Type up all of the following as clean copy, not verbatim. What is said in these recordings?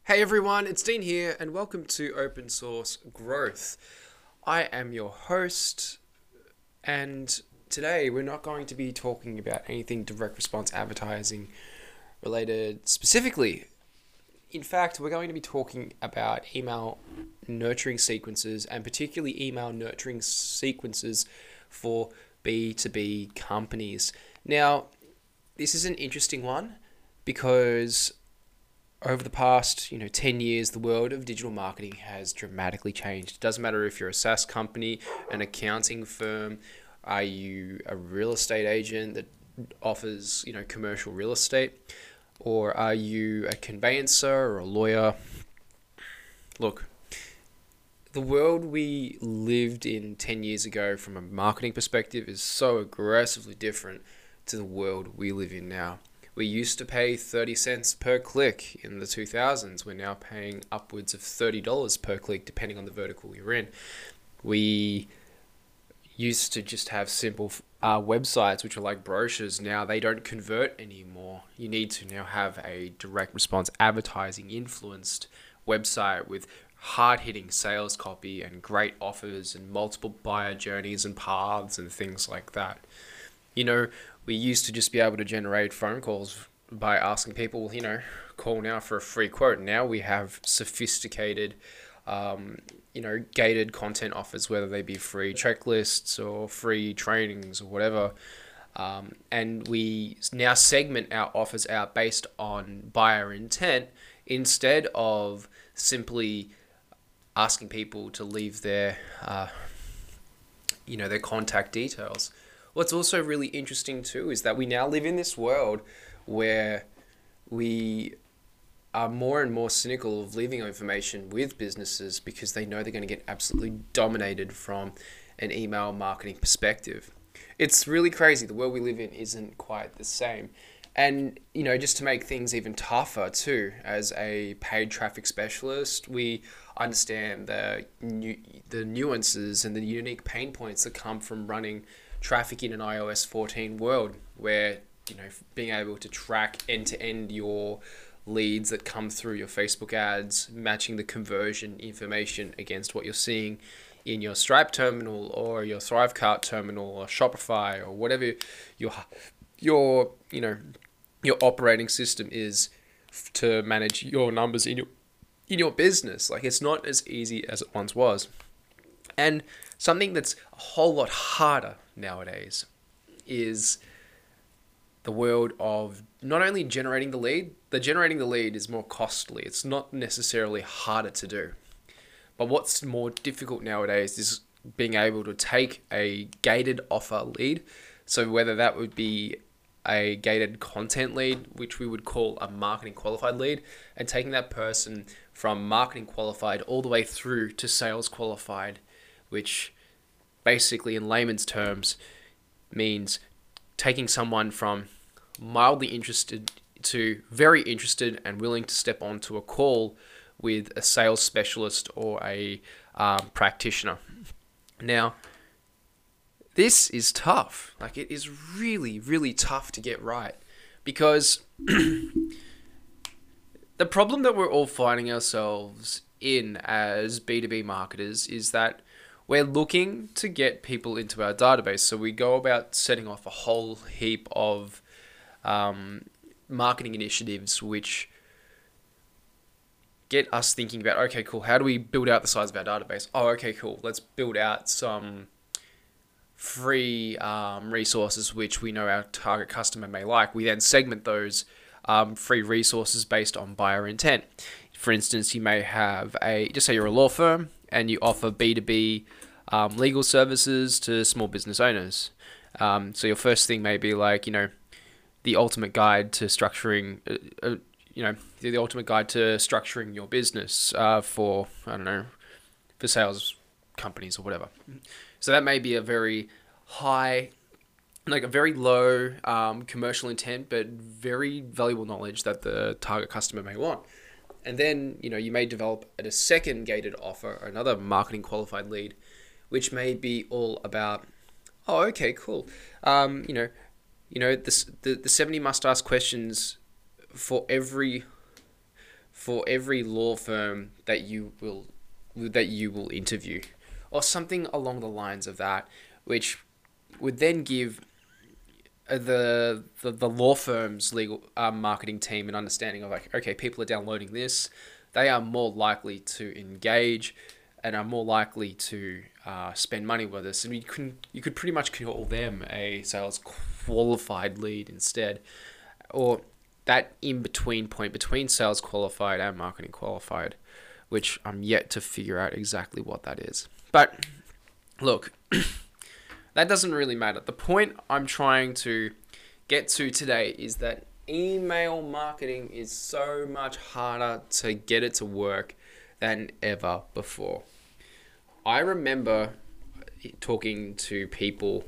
Hey everyone, it's Dean here, and welcome to Open Source Growth. I am your host, and today we're not going to be talking about anything direct response advertising related specifically. In fact, we're going to be talking about email nurturing sequences, and particularly email nurturing sequences for B2B companies. Now, this is an interesting one because over the past 10 years, the world of digital marketing has dramatically changed. It doesn't matter if you're a SaaS company, an accounting firm, are you a real estate agent that offers commercial real estate, or are you a conveyancer or a lawyer. Look, the world we lived in 10 years ago from a marketing perspective is so aggressively different to the world we live in now. We used to pay 30 cents per click in the 2000s. We're now paying upwards of $30 per click, depending on the vertical you're in. We used to just have simple websites, which are like brochures. Now they don't convert anymore. You need to now have a direct response advertising influenced website with hard-hitting sales copy and great offers and multiple buyer journeys and paths and things like that. We used to just be able to generate phone calls by asking people, call now for a free quote. Now we have sophisticated, gated content offers, whether they be free checklists or free trainings or whatever. And we now segment our offers out based on buyer intent instead of simply asking people to leave their contact details. What's also really interesting too is that we now live in this world where we are more and more cynical of leaving information with businesses because they know they're going to get absolutely dominated from an email marketing perspective. It's really crazy. The world we live in isn't quite the same. And, just to make things even tougher too, as a paid traffic specialist, we understand the nuances and the unique pain points that come from running traffic in an iOS 14 world where, being able to track end-to-end your leads that come through your Facebook ads, matching the conversion information against what you're seeing in your Stripe terminal or your Thrivecart terminal or Shopify or whatever your operating system is to manage your numbers in your business. Like, it's not as easy as it once was. And something that's a whole lot harder nowadays is the world of not only generating the lead. The generating the lead is more costly. It's not necessarily harder to do. But what's more difficult nowadays is being able to take a gated offer lead. So whether that would be a gated content lead, which we would call a marketing qualified lead, and taking that person from marketing qualified all the way through to sales qualified, which basically in layman's terms means taking someone from mildly interested to very interested and willing to step onto a call with a sales specialist or a practitioner. Now, this is tough. Like, it is really, really tough to get right because the problem that we're all finding ourselves in as B2B marketers is that we're looking to get people into our database. So we go about setting off a whole heap of marketing initiatives which get us thinking about, okay, cool, how do we build out the size of our database? Oh, okay, cool, let's build out some free resources which we know our target customer may like. We then segment those free resources based on buyer intent. For instance, you may have just say you're a law firm and you offer B2B legal services to small business owners. So your first thing may be like, the ultimate guide to structuring, the ultimate guide to structuring your business for sales companies or whatever. So that may be a very high, like a very low commercial intent, but very valuable knowledge that the target customer may want. And then, you may develop a second gated offer, another marketing qualified lead, which may be all about, oh, okay, cool. The 70 must ask questions for every for every law firm that you will interview, or something along the lines of that, which would then give the law firm's legal marketing team an understanding of like, okay, people are downloading this, they are more likely to engage and are more likely to spend money with us, and you could pretty much call them a sales qualified lead instead, or that in between point between sales qualified and marketing qualified, which I'm yet to figure out exactly what that is. But look, that doesn't really matter. The point I'm trying to get to today is that email marketing is so much harder to get it to work than ever before. I remember talking to people,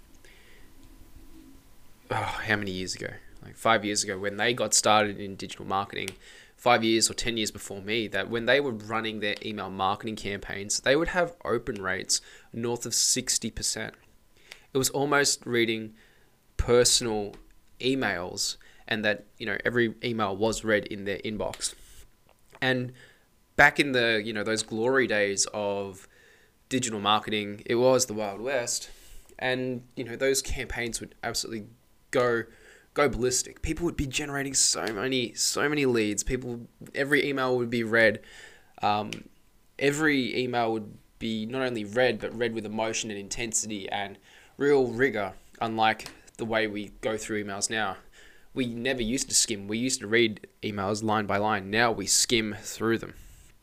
how many years ago? Like 5 years ago, when they got started in digital marketing, 5 years or 10 years before me, that when they were running their email marketing campaigns, they would have open rates north of 60%. It was almost reading personal emails, and that, every email was read in their inbox. And back in the, those glory days of digital marketing, it was the Wild West. And, those campaigns would absolutely go ballistic. People would be generating so many leads. Every email would be read. Every email would be not only read, but read with emotion and intensity and real rigor, unlike the way we go through emails now. We never used to skim. We used to read emails line by line. Now we skim through them.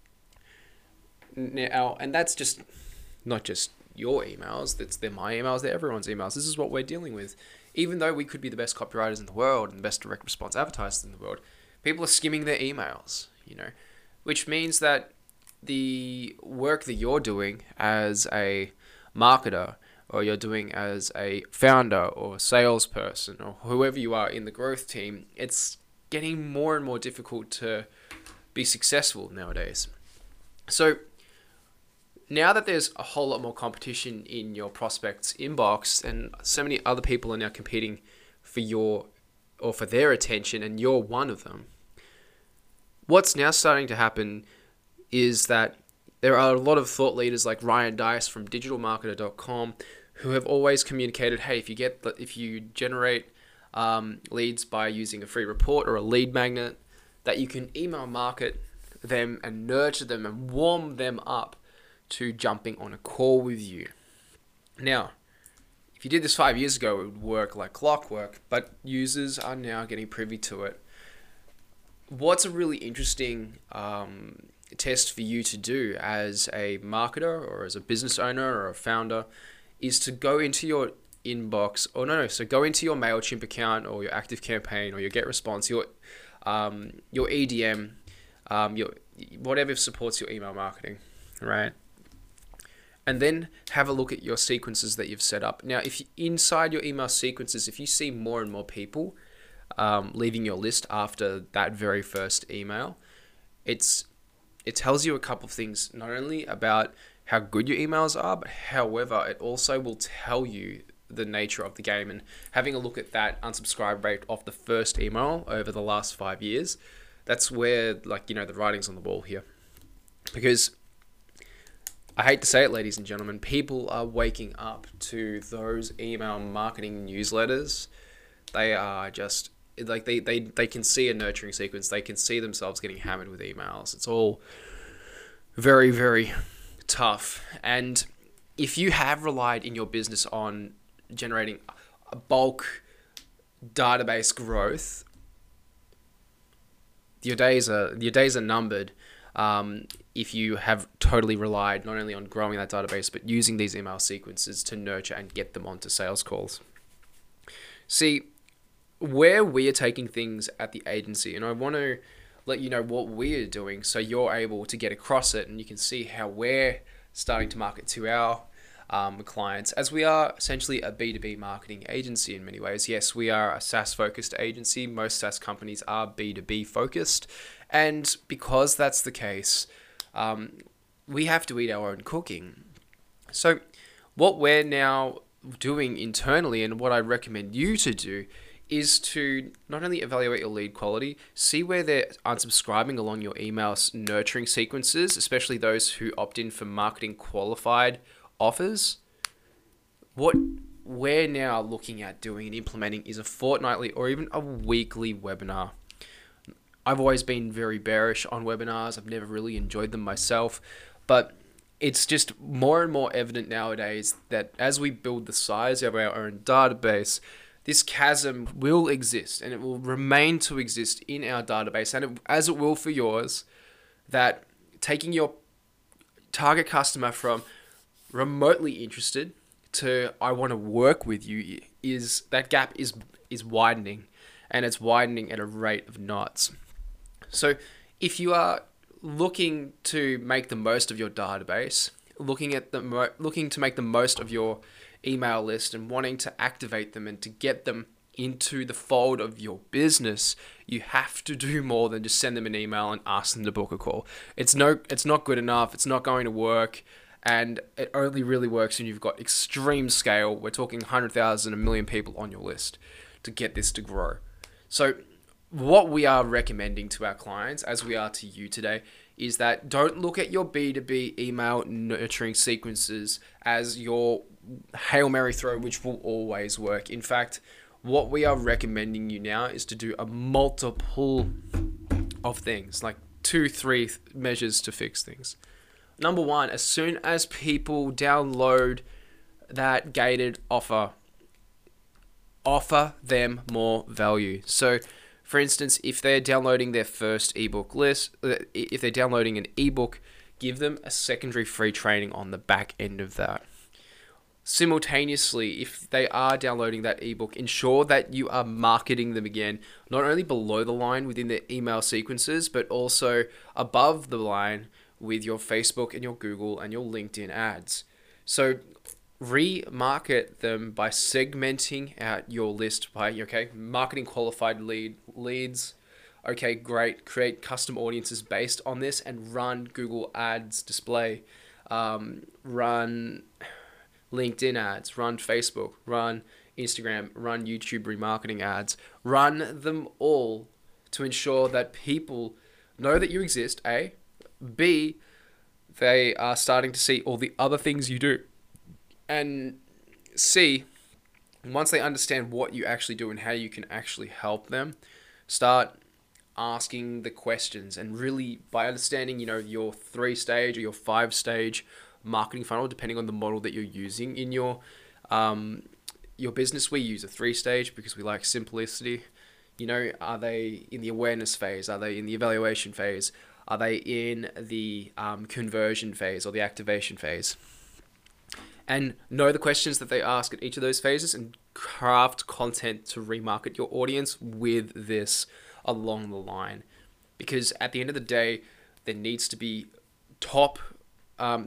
Now, and that's just not just your emails. They're my emails. They're everyone's emails. This is what we're dealing with. Even though we could be the best copywriters in the world and the best direct response advertisers in the world, people are skimming their emails, which means that the work that you're doing as a marketer, or you're doing as a founder or salesperson, or whoever you are in the growth team, it's getting more and more difficult to be successful nowadays. So now that there's a whole lot more competition in your prospects' inbox, and so many other people are now competing for their attention, and you're one of them, what's now starting to happen is that there are a lot of thought leaders like Ryan Deiss from digitalmarketer.com who have always communicated, hey, if you generate leads by using a free report or a lead magnet, that you can email market them and nurture them and warm them up to jumping on a call with you. Now, if you did this 5 years ago, it would work like clockwork, but users are now getting privy to it. What's a really interesting test for you to do as a marketer or as a business owner or a founder is to go into your inbox, so go into your MailChimp account or your ActiveCampaign or your GetResponse, your EDM, your whatever supports your email marketing, right? And then have a look at your sequences that you've set up. Now, if inside your email sequences, if you see more and more people leaving your list after that very first email, it tells you a couple of things, not only about how good your emails are, but however, it also will tell you the nature of the game. And having a look at that unsubscribe rate of the first email over the last 5 years, that's where, the writing's on the wall here. Because I hate to say it, ladies and gentlemen, people are waking up to those email marketing newsletters. They are just like they can see a nurturing sequence. They can see themselves getting hammered with emails. It's all very, very tough. And if you have relied in your business on generating a bulk database growth, your days are numbered. If you have totally relied not only on growing that database, but using these email sequences to nurture and get them onto sales calls. See, where we are taking things at the agency, and I want to let you know what we are doing so you're able to get across it and you can see how we're starting to market to our clients, as we are essentially a B2B marketing agency in many ways. Yes, we are a SaaS-focused agency. Most SaaS companies are B2B focused. And because that's the case, we have to eat our own cooking. So what we're now doing internally, and what I recommend you to do, is to not only evaluate your lead quality, see where they're unsubscribing along your email nurturing sequences, especially those who opt in for marketing qualified offers. What we're now looking at doing and implementing is a fortnightly or even a weekly webinar. I've always been very bearish on webinars. I've never really enjoyed them myself, but it's just more and more evident nowadays that as we build the size of our own database, this chasm will exist and it will remain to exist in our database, and as it will for yours, that taking your target customer from remotely interested to I want to work with you, is that gap is widening, and it's widening at a rate of knots. So if you are looking to make the most of your database, looking to make the most of your email list and wanting to activate them and to get them into the fold of your business, you have to do more than just send them an email and ask them to book a call. It's not good enough. It's not going to work. And it only really works when you've got extreme scale. We're talking 100,000, 1 million people on your list to get this to grow. So what we are recommending to our clients, as we are to you today, is that don't look at your B2B email nurturing sequences as your Hail Mary throw, which will always work. In fact, what we are recommending you now is to do a multiple of things, like 2-3 measures to fix things. Number one, as soon as people download that gated offer them more value. So, for instance, if they're downloading their first ebook list, if they're downloading an ebook, give them a secondary free training on the back end of that. Simultaneously, if they are downloading that ebook, ensure that you are marketing them again, not only below the line within the email sequences, but also above the line with your Facebook and your Google and your LinkedIn ads. So remarket them by segmenting out your list by, marketing qualified leads. Okay, great. Create custom audiences based on this and run Google ads display. Run LinkedIn ads, run Facebook, run Instagram, run YouTube remarketing ads. Run them all to ensure that people know that you exist, A. B, they are starting to see all the other things you do. And C, once they understand what you actually do and how you can actually help them, start asking the questions. And really, by understanding, your 3-stage or your 5-stage marketing funnel, depending on the model that you're using in your business, we use a 3-stage because we like simplicity. Are they in the awareness phase? Are they in the evaluation phase? Are they in the conversion phase or the activation phase? And know the questions that they ask at each of those phases and craft content to remarket your audience with this along the line. Because at the end of the day, there needs to be top, above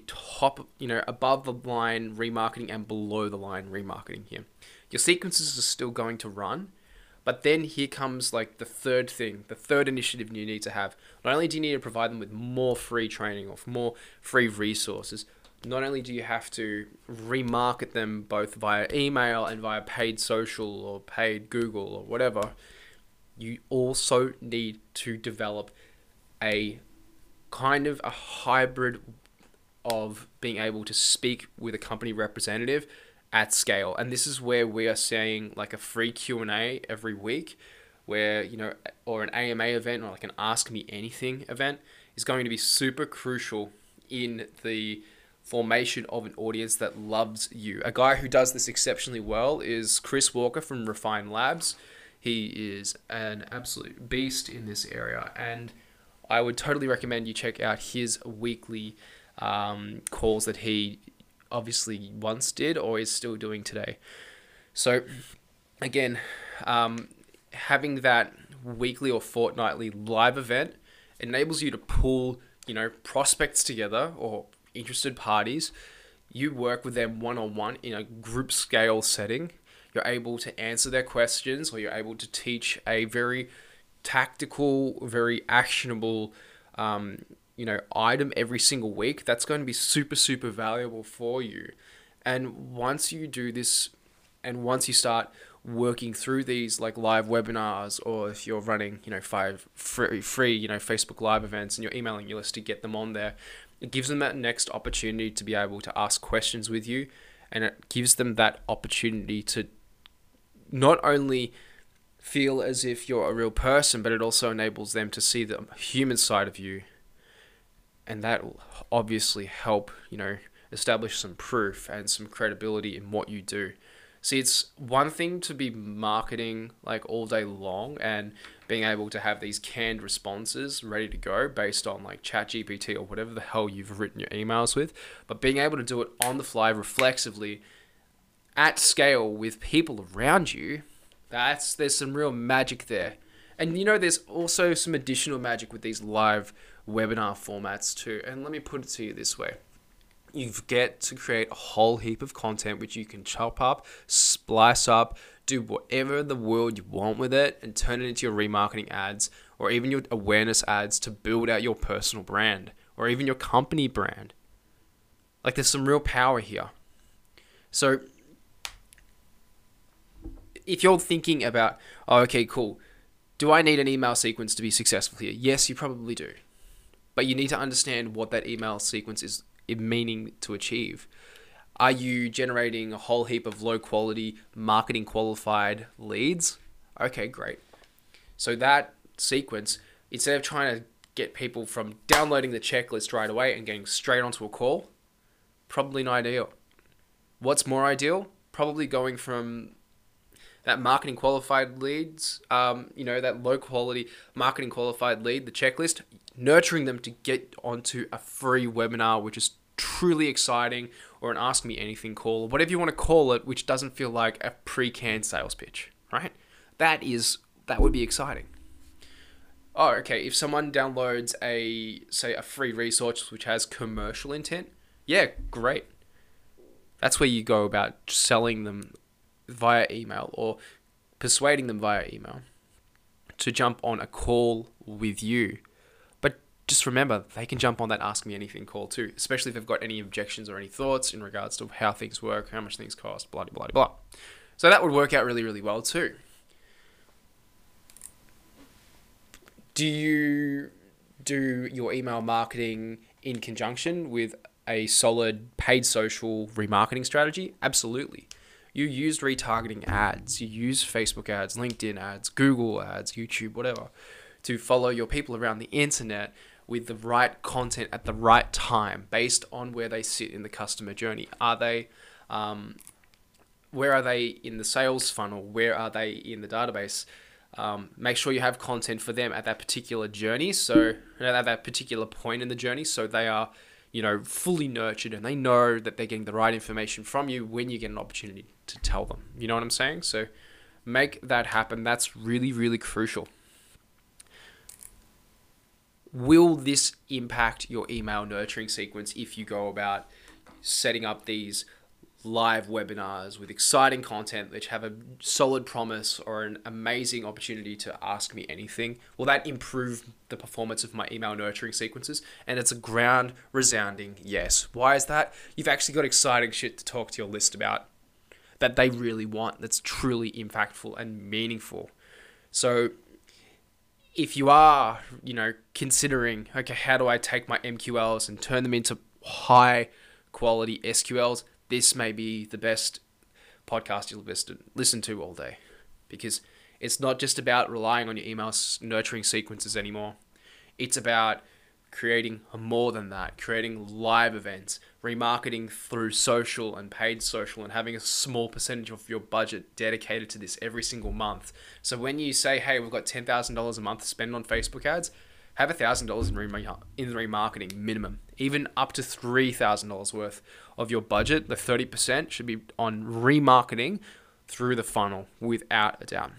the line remarketing and below the line remarketing here. Your sequences are still going to run, but then here comes like the third initiative you need to have. Not only do you need to provide them with more free training or more free resources, not only do you have to remarket them both via email and via paid social or paid Google or whatever, you also need to develop a kind of a hybrid of being able to speak with a company representative at scale. And this is where we are saying like a free Q&A every week where, or an AMA event or like an Ask Me Anything event is going to be super crucial in the formation of an audience that loves you. A guy who does this exceptionally well is Chris Walker from Refine Labs. He is an absolute beast in this area, and I would totally recommend you check out his weekly calls that he obviously once did or is still doing today. So again, having that weekly or fortnightly live event enables you to pull, prospects together or interested parties. You work with them one-on-one in a group scale setting. You're able to answer their questions, or you're able to teach a very tactical, very actionable, item every single week. That's going to be super, super valuable for you. And once you do this, and once you start working through these like live webinars, or if you're running, 5 free, Facebook live events, and you're emailing your list to get them on there, it gives them that next opportunity to be able to ask questions with you. And it gives them that opportunity to not only feel as if you're a real person, but it also enables them to see the human side of you. And that will obviously help, establish some proof and some credibility in what you do. See, it's one thing to be marketing like all day long and being able to have these canned responses ready to go based on like ChatGPT or whatever the hell you've written your emails with, but being able to do it on the fly reflexively at scale with people around you, there's some real magic there. And there's also some additional magic with these live webinar formats too. And let me put it to you this way. You get to create a whole heap of content which you can chop up, splice up, do whatever in the world you want with it, and turn it into your remarketing ads or even your awareness ads to build out your personal brand or even your company brand. Like, there's some real power here. So if you're thinking about, oh, okay, cool, do I need an email sequence to be successful here? Yes, you probably do. But you need to understand what that email sequence is meaning to achieve. Are you generating a whole heap of low quality marketing qualified leads? Okay, great. So that sequence, instead of trying to get people from downloading the checklist right away and getting straight onto a call, probably not ideal. What's more ideal? Probably going from that marketing qualified leads, that low quality marketing qualified lead, the checklist, nurturing them to get onto a free webinar, which is truly exciting, or an Ask Me Anything call, or whatever you want to call it, which doesn't feel like a pre-canned sales pitch, right? That would be exciting. Oh, okay. If someone downloads a free resource which has commercial intent, yeah, great. That's where you go about selling them via email or persuading them via email to jump on a call with you. But just remember, they can jump on that Ask Me Anything call too, especially if they've got any objections or any thoughts in regards to how things work, how much things cost, blah, blah, blah, blah. So that would work out really, really well too. Do you do your email marketing in conjunction with a solid paid social remarketing strategy? Absolutely. You use retargeting ads, you use Facebook ads, LinkedIn ads, Google ads, YouTube, whatever, to follow your people around the internet with the right content at the right time based on where they sit in the customer journey. Where are they in the sales funnel? Where are they in the database? Make sure you have content for them at that particular journey. So at that particular point in the journey, so they are, fully nurtured and they know that they're getting the right information from you when you get an opportunity to tell them. You know what I'm saying? So make that happen. That's really, really crucial. Will this impact your email nurturing sequence if you go about setting up these live webinars with exciting content which have a solid promise or an amazing opportunity to ask me anything? Will that improve the performance of my email nurturing sequences? And it's a ground resounding yes. Why is that? You've actually got exciting shit to talk to your list about that they really want, that's truly impactful and meaningful. So if you are, considering, okay, how do I take my MQLs and turn them into high quality SQLs? This may be the best podcast you'll listen to all day, because it's not just about relying on your email nurturing sequences anymore. It's about creating more than that, creating live events, remarketing through social and paid social, and having a small percentage of your budget dedicated to this every single month. So when you say, hey, we've got $10,000 a month to spend on Facebook ads, have $1,000 in remarketing minimum, even up to $3,000 worth of your budget. The 30% should be on remarketing through the funnel without a doubt.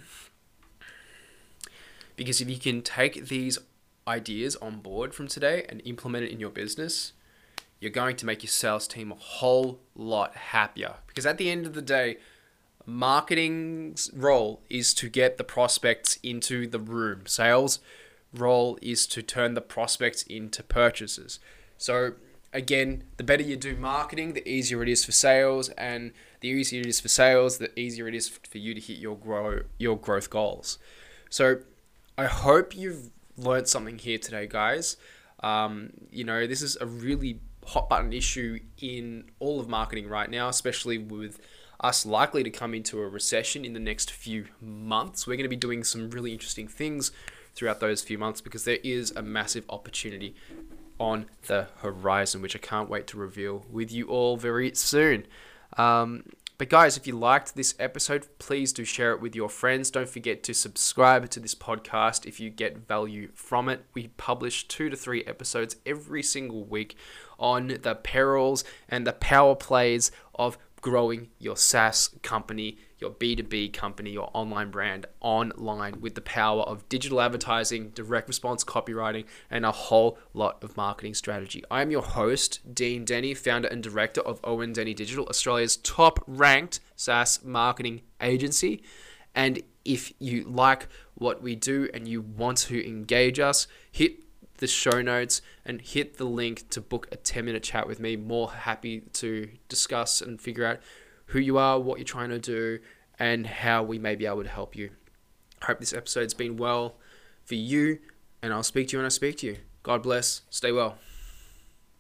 Because if you can take these ideas on board from today and implement it in your business, you're going to make your sales team a whole lot happier. Because at the end of the day, marketing's role is to get the prospects into the room. Sales role is to turn the prospects into purchases. So again, the better you do marketing, the easier it is for sales, and the easier it is for sales, the easier it is for you to hit your growth goals. So I hope you've learned something here today, guys. This is a really hot button issue in all of marketing right now, especially with us likely to come into a recession in the next few months. We're going to be doing some really interesting things throughout those few months because there is a massive opportunity on the horizon, which I can't wait to reveal with you all very soon. But guys, if you liked this episode, please do share it with your friends. Don't forget to subscribe to this podcast if you get value from it. We publish 2 to 3 episodes every single week on the perils and the power plays of growing your SaaS company, your B2B company, your online brand online with the power of digital advertising, direct response copywriting, and a whole lot of marketing strategy. I am your host, Dean Denny, founder and director of Owen Denny Digital, Australia's top-ranked SaaS marketing agency. And if you like what we do and you want to engage us, hit the show notes and hit the link to book a 10-minute chat with me. More happy to discuss and figure out who you are, what you're trying to do, and how we may be able to help you. I hope this episode's been well for you, and I'll speak to you when I speak to you. God bless. Stay well.